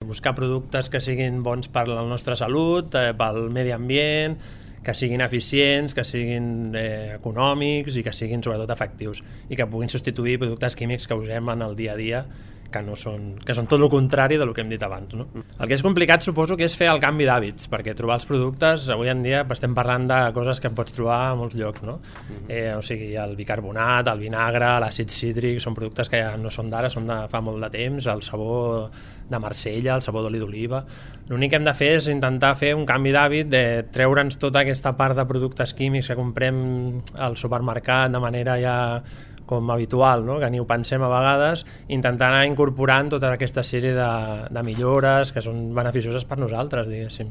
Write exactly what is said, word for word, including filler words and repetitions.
buscar productes que siguin bons per la nostra salut, eh, pel medi ambient, que siguin eficients, que siguin eh, econòmics i que siguin sobretot efectius i que puguin substituir productes químics que usem en el dia a dia que, no són, que són tot el contrari del que hem dit abans. No? El que és complicat suposo que és fer el canvi d'hàbits, perquè trobar els productes, avui en dia estem parlant de coses que pots trobar a molts llocs, no? Eh, o sigui, el bicarbonat, el vinagre, l'àcid cítric, són productes que ja no són d'ara, són de fa molt de temps, el sabó de Marsella, el sabó d'oli d'oliva. L'únic que hem de fer és intentar fer un canvi d'hàbit, de treure'ns tota aquesta part de productes químics que comprem al supermercat de manera ja com habitual, no? Que ni ho pensem a vegades, intentar anar incorporant tota aquesta sèrie de, de millores que són beneficioses per nosaltres, diguéssim.